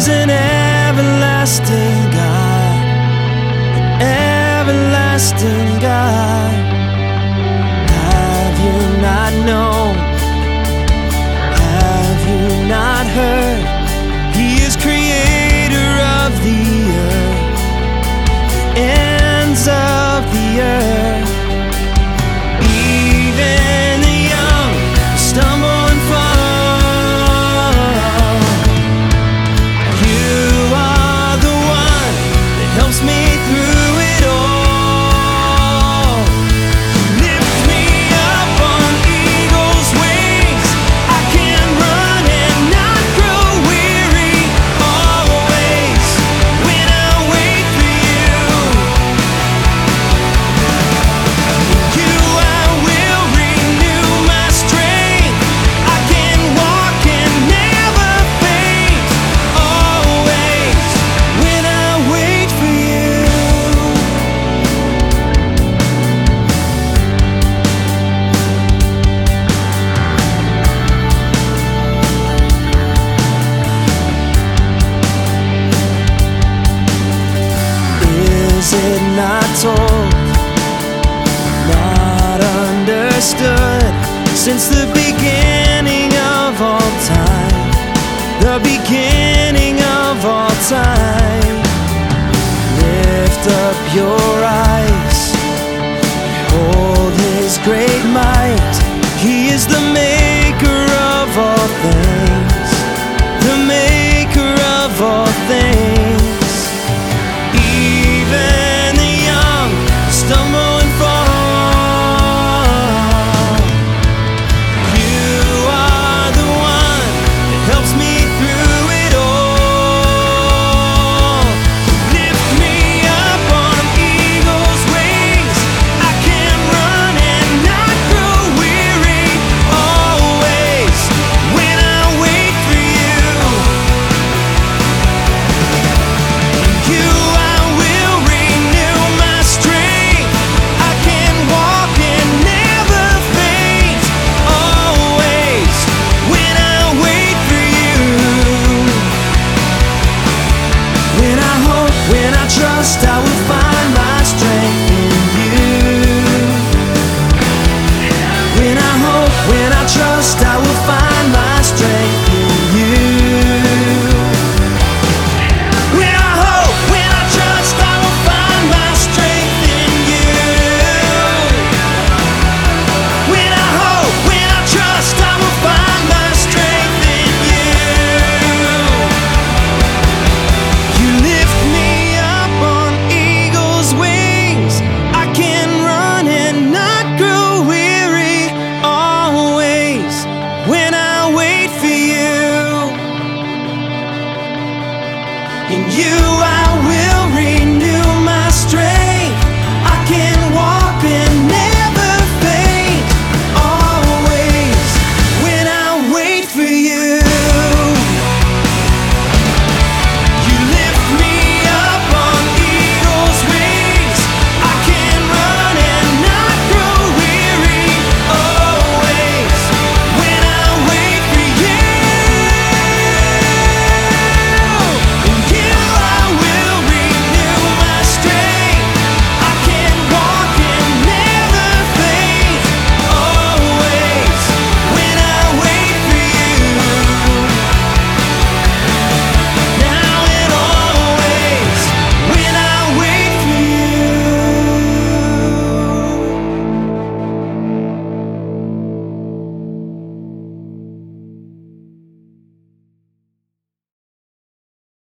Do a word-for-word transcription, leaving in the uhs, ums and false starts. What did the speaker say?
is an everlasting God, an everlasting God. Have you not known? Have you not heard? He is creator of the earth, the ends of the earth. Even the young stumble and fall. You are the one that helps me through it all. Lift me up on eagle's wings. I can run and not grow weary. Always when I wait for you, you I will renew my strength. I can walk and never faint. Always when I wait for you. Is it not told, not understood, since the beginning of all time, the beginning of all time? Lift up your eyes, behold his great might. He is the maker of all things, the maker of all things. Even the young stumble and fall. You are the one that helps me through it all. Lift me up on eagle's wings. I can run and not grow weary. Always when I wait for you, you I will renew my strength. I can walk and never faint. Always when I wait for you. When I hope, when I trust, I will find my strength in you. When I hope, when I trust, I will find my strength in you. When I hope, when I trust, I will find my strength in you. When I hope, when I trust, I will find my strength in you. You lift me up on eagle's wings. I can run and not grow weary. Always when I wait for you. In you I